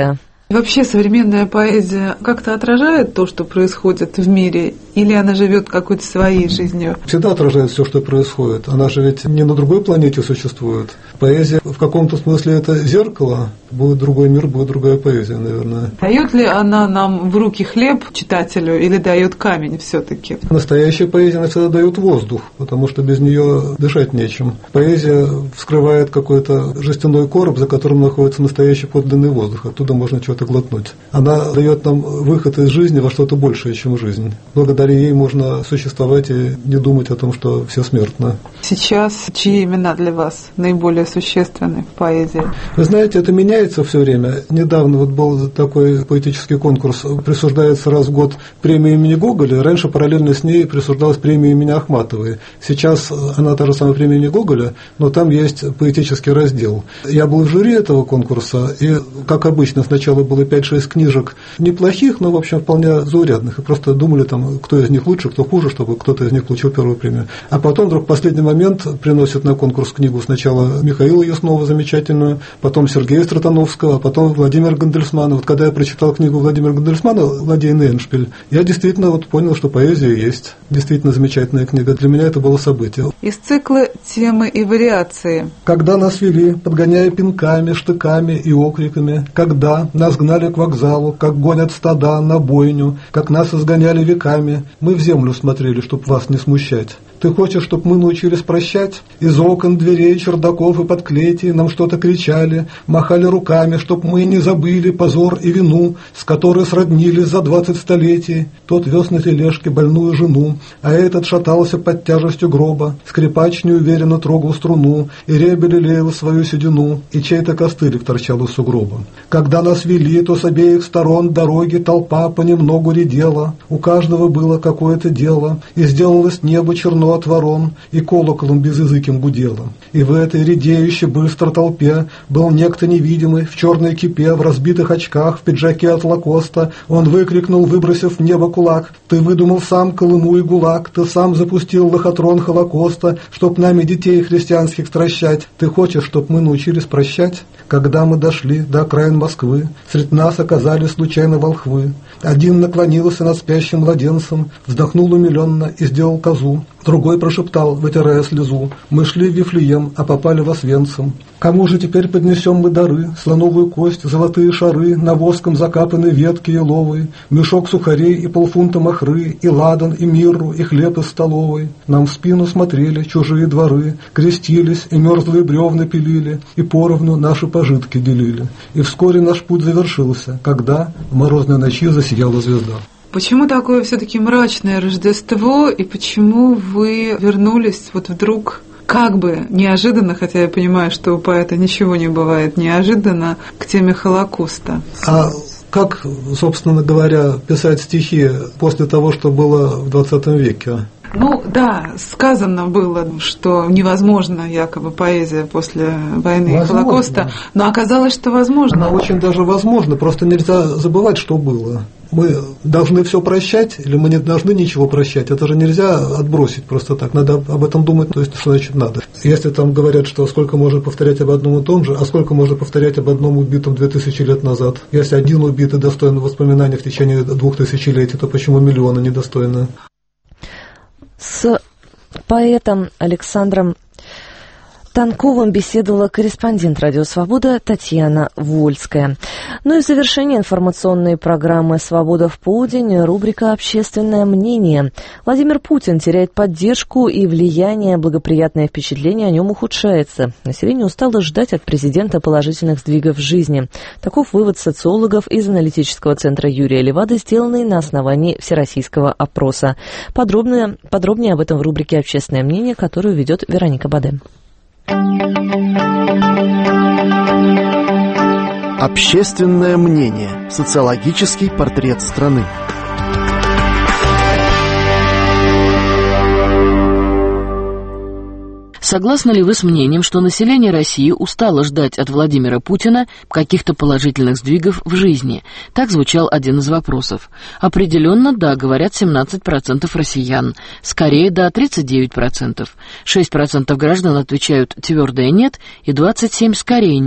Вообще современная поэзия как-то отражает то, что происходит в мире, или она живет какой-то своей жизнью? Всегда отражает все, что происходит. Она же ведь не на другой планете существует. Поэзия в каком-то смысле это зеркало. Будет другой мир, будет другая поэзия, наверное. Дает ли она нам в руки хлеб читателю или дает камень все-таки? Настоящая поэзия она всегда дает воздух, потому что без нее дышать нечем. Поэзия вскрывает какой-то жестяной короб, за которым находится настоящий подлинный воздух. Оттуда можно что-то глотнуть. Она дает нам выход из жизни во что-то большее, чем жизнь. Благодаря ей можно существовать и не думать о том, что все смертно. Сейчас чьи имена для вас наиболее существенны в поэзии? Вы знаете, это меняется все время. Недавно вот был такой поэтический конкурс, присуждается раз в год премия имени Гоголя. Раньше параллельно с ней присуждалась премия имени Ахматовой. Сейчас она та же самая премия имени Гоголя, но там есть поэтический раздел. Я был в жюри этого конкурса, и, как обычно, сначала было пять-шесть книжек неплохих, но, в общем, вполне заурядных. И просто думали, там, кто из них лучше, кто хуже, чтобы кто-то из них получил первую премию. А потом вдруг в последний момент приносят на конкурс книгу сначала Михаила Яснова замечательную, потом Сергея Стратановского, а потом Владимира Гандельсмана. Вот когда я прочитал книгу Владимира Гандельсмана «Ладейный Эндшпиль», я действительно вот понял, что поэзия есть. Действительно замечательная книга. Для меня это было событие. Из цикла «Темы и вариации». Когда нас вели, подгоняя пинками, штыками и окриками, когда нас гнали к вокзалу, как гонят стада на бойню, как нас изгоняли веками, мы в землю смотрели, чтоб вас не смущать. Ты хочешь, чтоб мы научились прощать? Из окон, дверей, чердаков и подклетий нам что-то кричали, махали руками, чтоб мы не забыли позор и вину, с которой сроднились за двадцать столетий. Тот вез на тележке больную жену, а этот шатался под тяжестью гроба. Скрипач неуверенно трогал струну, и ребель леял свою седину, и чей-то костылик торчал из сугроба. Когда нас вели, то с обеих сторон дороги толпа понемногу редела, у каждого было какое-то дело, и сделалось небо черно от ворон, и колоколом безязыким гудело. И в этой редеющей быстро толпе был некто невидимый, в черной кипе, в разбитых очках, в пиджаке от Лакоста. Он выкрикнул, выбросив в небо кулак: «Ты выдумал сам Колыму и ГУЛАГ, ты сам запустил лохотрон Холокоста, чтоб нами детей христианских стращать. Ты хочешь, чтоб мы научились прощать?» Когда мы дошли до окраин Москвы, средь нас оказались случайно волхвы. Один наклонился над спящим младенцем, вздохнул умиленно и сделал козу. Другой прошептал, вытирая слезу: «Мы шли в Вифлеем, а попали в Освенцим. Кому же теперь поднесем мы дары? Слоновую кость, золотые шары, на воском закапанные ветки еловые, мешок сухарей и полфунта махры, и ладан, и мирру, и хлеб из столовой. Нам в спину смотрели чужие дворы, крестились и мерзлые бревна пилили, и поровну наши пожитки делили. И вскоре наш путь завершился, когда в морозной ночи засияла звезда». Почему такое все-таки мрачное Рождество, и почему вы вернулись вот вдруг, как бы неожиданно, хотя я понимаю, что у поэта ничего не бывает неожиданно, к теме Холокоста? А как, собственно говоря, писать стихи после того, что было в двадцатом веке? Ну да, сказано было, что невозможно якобы поэзия после войны и Холокоста, но оказалось, что возможно. Она очень даже возможно, просто нельзя забывать, что было. Мы должны все прощать, или мы не должны ничего прощать? Это же нельзя отбросить просто так. Надо об этом думать, то есть что значит надо. Если там говорят, что сколько можно повторять об одном и том же, а сколько можно повторять об одном убитом две тысячи лет назад? Если один убитый достоин воспоминаний в течение двух тысячелетий, то почему миллионы недостойны? С поэтом Александром Танковым беседовала корреспондент «Радио Свобода» Татьяна Вольская. Ну и в завершение информационной программы «Свобода в полдень» рубрика «Общественное мнение». Владимир Путин теряет поддержку и влияние, благоприятное впечатление о нем ухудшается. Население устало ждать от президента положительных сдвигов в жизни. Таков вывод социологов из аналитического центра Юрия Левады, сделанный на основании всероссийского опроса. Подробнее, подробнее об этом в рубрике «Общественное мнение», которую ведет Вероника Баде. Общественное мнение. Социологический портрет страны. Согласны ли вы с мнением, что население России устало ждать от Владимира Путина каких-то положительных сдвигов в жизни? Так звучал один из вопросов. Определенно, да, говорят семнадцать процентов россиян. Скорее, да, тридцать девять процентов. шесть процентов граждан отвечают твердое «нет» и двадцать семь процентов скорее «нет».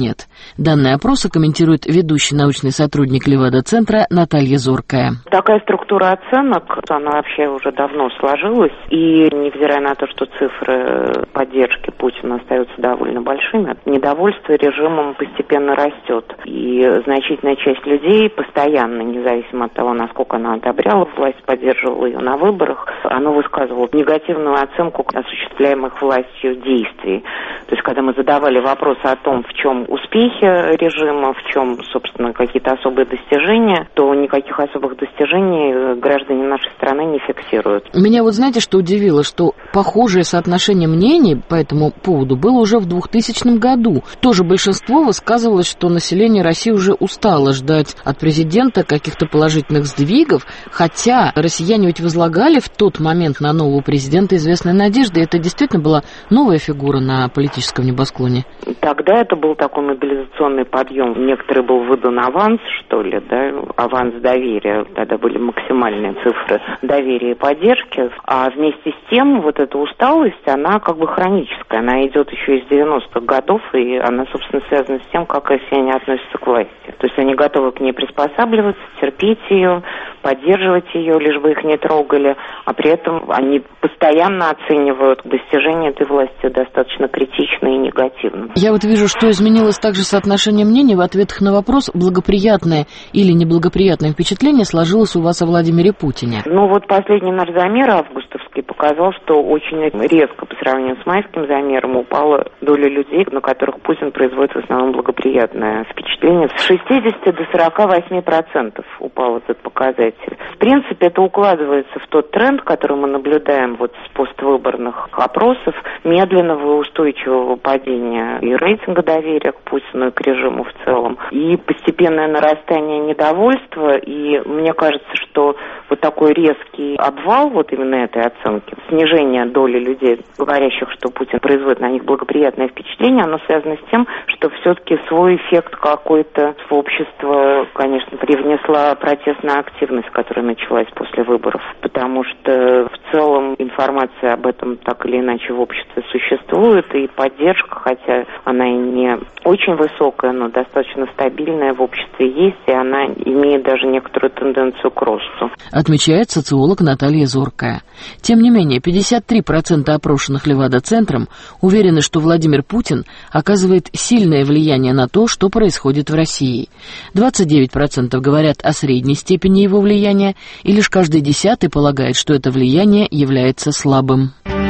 Данные опроса комментирует ведущий научный сотрудник Левада-центра Наталья Зоркая. Такая структура оценок, она вообще уже давно сложилась, и невзирая на то, что цифры поддержки Путина остаются довольно большими, недовольство режимом постепенно растет. И значительная часть людей постоянно, независимо от того, насколько она одобряла власть, поддерживала ее на выборах, она высказывала негативную оценку осуществляемых властью действий. То есть, когда мы задавали вопросы о том, в чем успехи режима, в чем, собственно, какие-то особые достижения, то никаких особых достижений граждане нашей страны не фиксируют. Меня вот знаете, что удивило, что похожее соотношение мнений по этому поводу было уже в двухтысячном году. Тоже большинство высказывалось, что население России уже устало ждать от президента каких-то положительных сдвигов, хотя россияне ведь возлагали в тот момент на нового президента известные надежды, и это действительно была новая фигура на политическом небосклоне. Тогда это был такой мобилизационный подъем. Некоторый был выдан аванс, что ли, да, аванс доверия. Тогда были максимальные цифры доверия и поддержки. А вместе с тем вот эта усталость, она как бы хроническая. Она идет еще из девяностых годов, и она, собственно, связана с тем, как россияне относятся к власти. То есть они готовы к ней приспосабливаться, терпеть ее, поддерживать ее, лишь бы их не трогали, а при этом они постоянно оценивают достижения этой власти достаточно критично и негативно. Я вот вижу, что изменилось также соотношение мнений в ответах на вопрос, благоприятное или неблагоприятное впечатление сложилось у вас о Владимире Путине. Ну вот последний наш замер августовский показал, что очень резко по сравнению с майским замером упала доля людей, на которых Путин производит в основном благоприятное впечатление. С шестидесяти до сорока восьми процентов упал этот показатель. В принципе, это укладывается в тот тренд, который мы наблюдаем вот с поствыборных опросов, медленного и устойчивого падения и рейтинга доверия к Путину и к режиму в целом, и постепенное нарастание недовольства. И мне кажется, что вот такой резкий обвал вот именно этой оценки, снижение доли людей, говорящих, что Путин производит на них благоприятное впечатление, оно связано с тем, что все-таки свой эффект какой-то в общество, конечно, привнесла протестная активность, которая началась после выборов, потому что в целом информация об этом так или иначе в обществе существует, и поддержка, хотя она и не очень высокая, но достаточно стабильная в обществе есть, и она имеет даже некоторую тенденцию к росту. Отмечает социолог Наталья Зоркая. Тем не менее, пятьдесят три процента опрошенных Левада-центром уверены, что Владимир Путин оказывает сильное влияние на то, что происходит в России. двадцать девять процентов говорят о средней степени его влияния, и лишь каждый десятый полагает, что это влияние является слабым.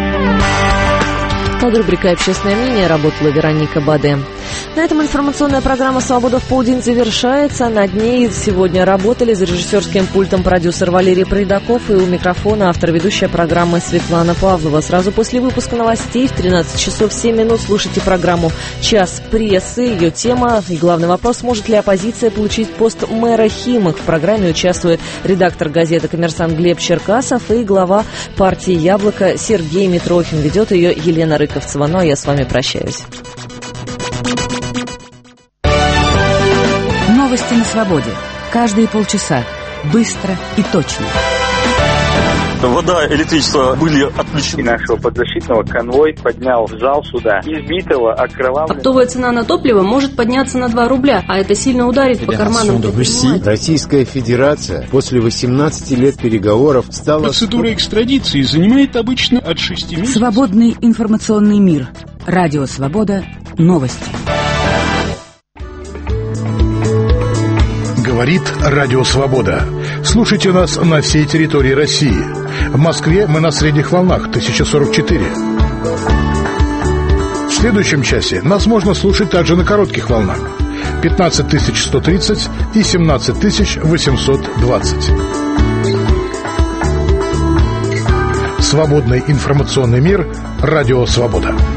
Под рубрикой «Общественное мнение» работала Вероника Баде. На этом информационная программа «Свобода в полдень» завершается. Над ней сегодня работали за режиссерским пультом продюсер Валерий Пройдаков и у микрофона автор-ведущая программы Светлана Павлова. Сразу после выпуска новостей в тринадцать часов семь минут слушайте программу «Час прессы». Ее тема и главный вопрос: может ли оппозиция получить пост мэра Химок? В программе участвует редактор газеты «Коммерсант» Глеб Черкасов и глава партии «Яблоко» Сергей Митрохин. Ведет ее Елена Рыковцева. Ну а я с вами прощаюсь. Новости на свободе. Каждые полчаса. Быстро и точно. Вода, электричество были отключены. Нашего подзащитного конвой поднял в зал суда избитого, окровавленного. Оптовая цена на топливо может подняться на два рубля, а это сильно ударит по карманам предпринимателей. Российская Федерация после восемнадцати лет переговоров стала... Процедура экстрадиции занимает обычно от шести месяцев. Свободный информационный мир. Радио «Свобода». Новости. Говорит Радио Свобода. Слушайте нас на всей территории России. В Москве мы на средних волнах тысяча сорок четыре. В следующем часе нас можно слушать также на коротких волнах пятнадцать тысяч сто тридцать и семнадцать тысяч восемьсот двадцать. Свободный информационный мир. Радио Свобода.